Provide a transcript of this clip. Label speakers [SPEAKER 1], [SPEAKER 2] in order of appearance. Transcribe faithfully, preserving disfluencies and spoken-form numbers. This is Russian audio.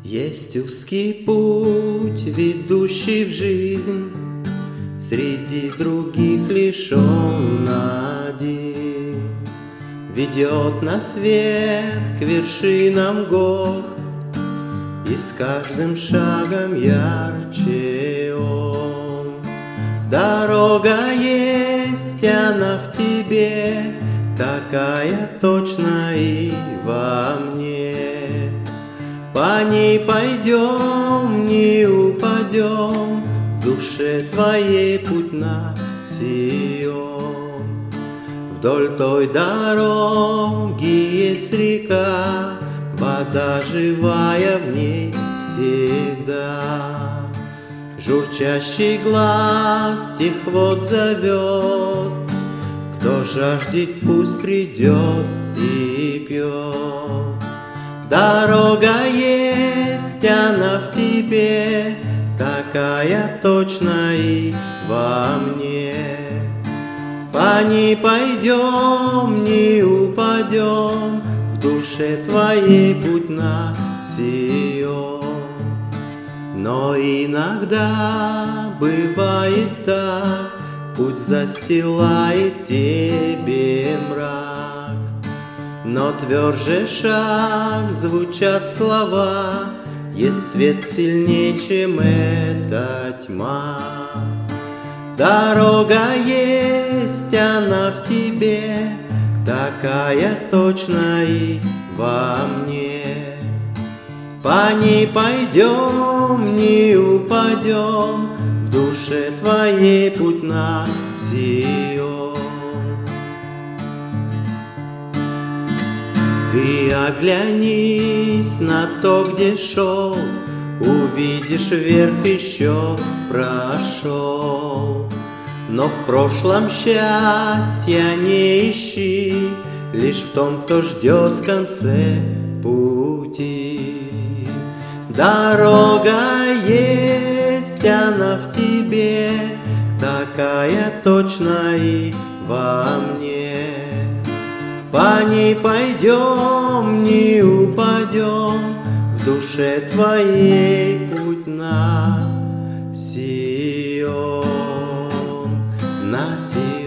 [SPEAKER 1] Есть узкий путь, ведущий в жизнь, среди других лишь он один. Ведет на свет к вершинам гор, и с каждым шагом ярче он. Дорога есть, она в тебе, такая точно и во мне. По ней пойдем, не упадем, в душе твоей путь на Сион. Вдоль той дороги есть река, вода живая в ней всегда. Журчащий глаз тех вод зовет, кто жаждет, пусть придет и пьет. Дорога есть, она в тебе, такая точно и во мне. По ней пойдем, не упадем, в душе твоей путь на Сион. Но иногда бывает так, путь застилает тебе мрак. Но тверже шаг, звучат слова, есть свет сильнее, чем эта тьма. Дорога есть, она в тебе, такая точно и во мне. По ней пойдем, не упадем, в душе твоей путь на Сион. Ты оглянись на то, где шел, увидишь, вверх еще прошел. Но в прошлом счастья не ищи, лишь в том, кто ждет в конце пути. Дорога есть, она в тебе, такая точно и во мне. По ней пойдем, не упадем, в душе твоей путь на Сион, на Сион.